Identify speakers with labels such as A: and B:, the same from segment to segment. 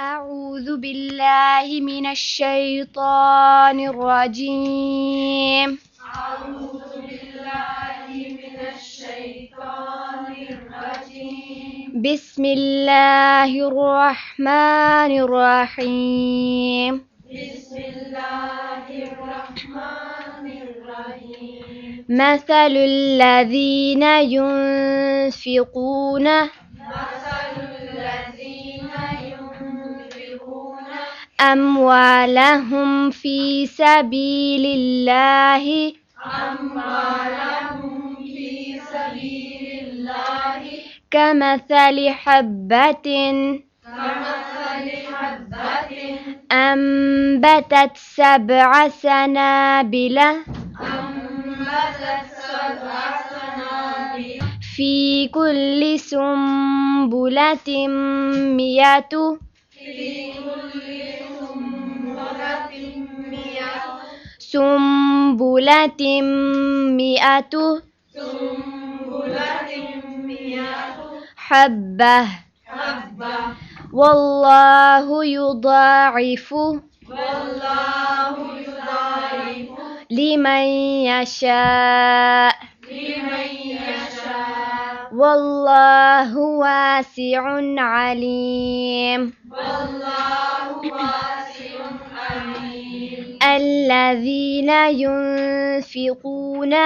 A: أعوذ بالله من الشيطان الرجيم.
B: أعوذ بالله من الشيطان الرجيم.
A: بسم الله الرحمن الرحيم.
B: بسم الله الرحمن الرحيم.
A: مثل الذين ينفقون أموالهم في سبيل الله كمثل حبة أنبتت 7 سنابل في كل سنبلة 100 حبة والله يضاعف لمن يشاء والله واسع عليم. الذين ينفقون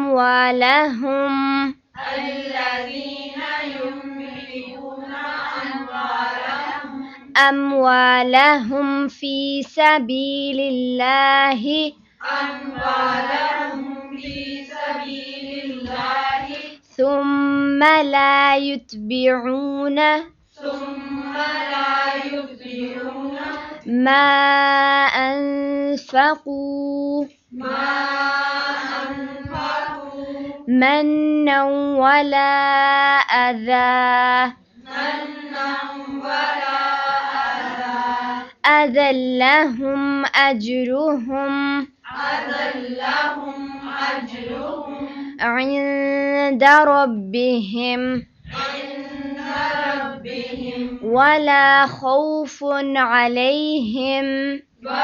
A: أموالهم في سبيل الله ثم لا يتبعون ما أنفقوا منا ولا أذى لهم أجرهم عند ربهم ولا خوف عليهم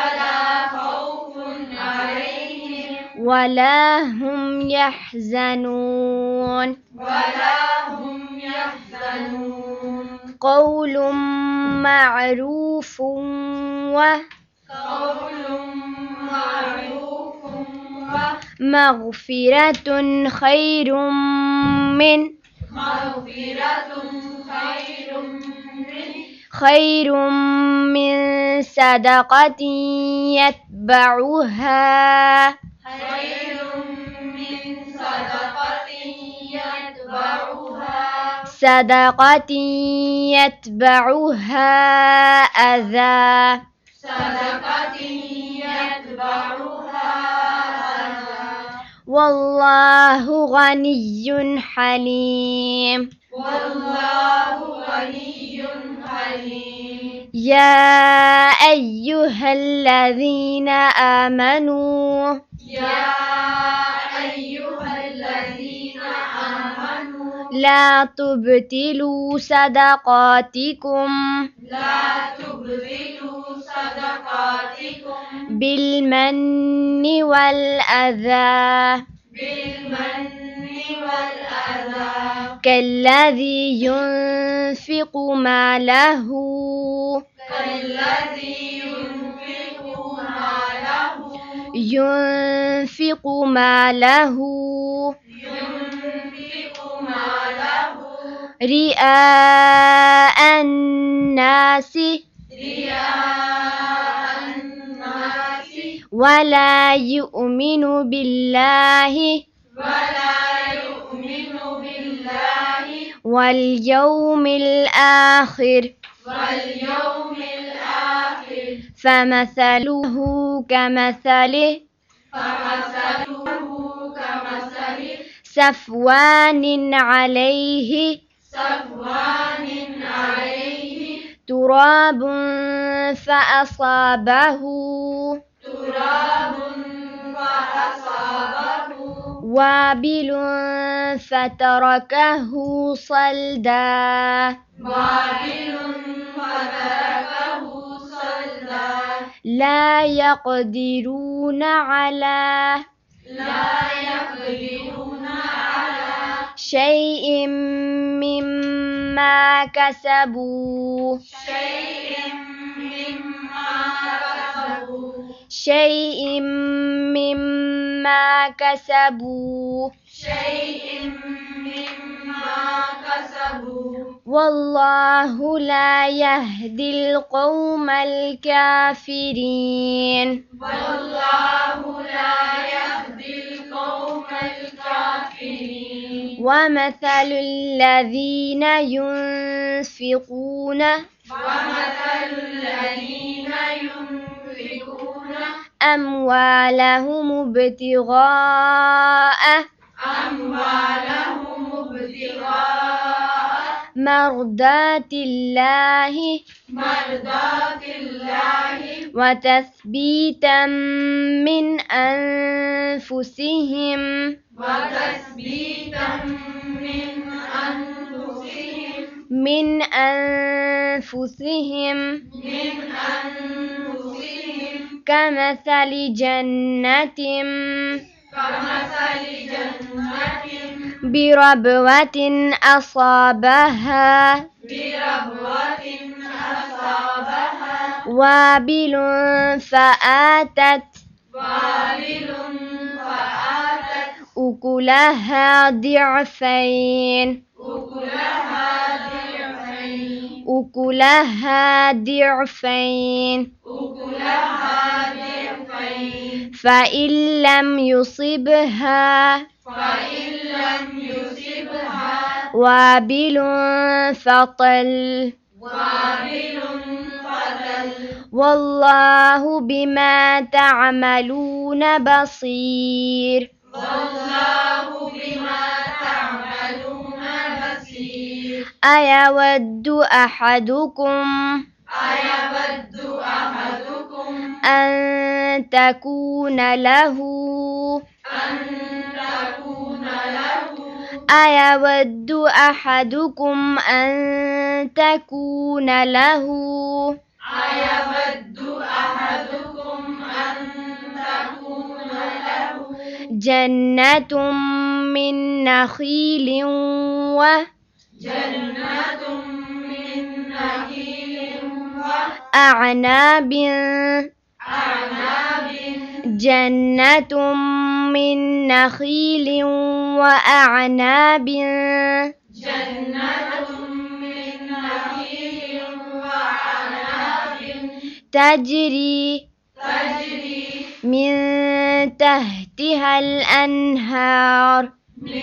A: ولا هم يحزنون. قول معروف ومغفرة خير من صدقة يتبعها أذى والله غني حليم. يا أيها الذين آمنوا لا تبطلوا صدقاتكم بالمن والأذى كالذي ينفق ماله رئاء الناس ولا يؤمن بالله واليوم الآخر فمثله كمثل صفوان عليه تراب فأصابه وابل فتركه صلدا لا يقدرون على شيء مما كسبوا والله لا يهدي القوم الكافرين ومثل الذين ينفقون أموالهم ابتغاء مرضات الله وتثبيتا من أنفسهم كمثل جنة بربوة أصابها وابل فآتت أكلها ضعفين فإن لم يصبها وابل فطل والله بما تعملون بصير أيود أحدكم أن تكون له جنة من نخيل وأعناب تجري من تحتها الأنهار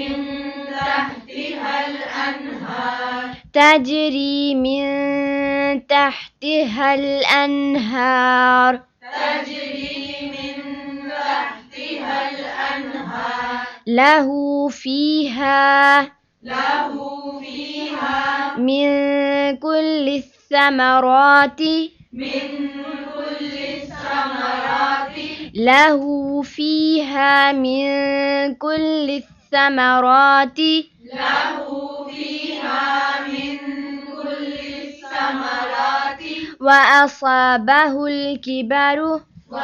A: له فيها من كل الثمرات وأصابه الكبر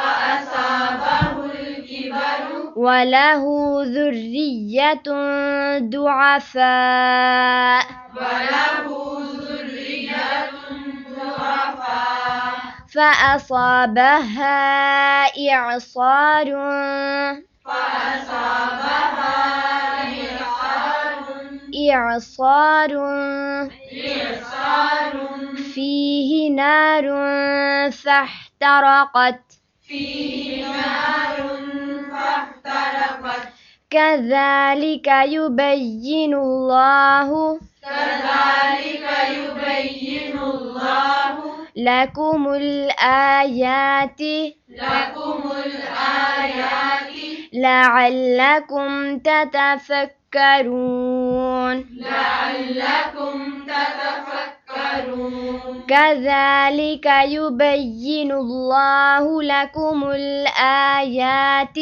A: وله ذرية ضعفاء فأصابها إعصار فيه نار فاحترقت كذلك يبين الله لكم الآيات لعلكم تتفكرون كذلك يبين الله لكم الآيات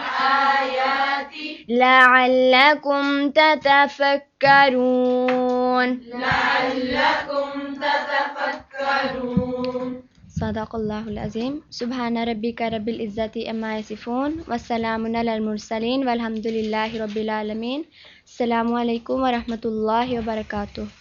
A: لعلكم تتفكرون
B: लअल्लकुम ततफक्करून।
A: सदक़ल्लाहुल अज़ीम। सुब्हान रब्बिका रब्बिल इज़्ज़ति अम्मा यसिफ़ून वस्सलामुन अलल मुरसलीन वल्हम्दुलिल्लाहि रब्बिल आलमीन। अस्सलामु अलैकुम व रहमतुल्लाहि व बरकातुहू।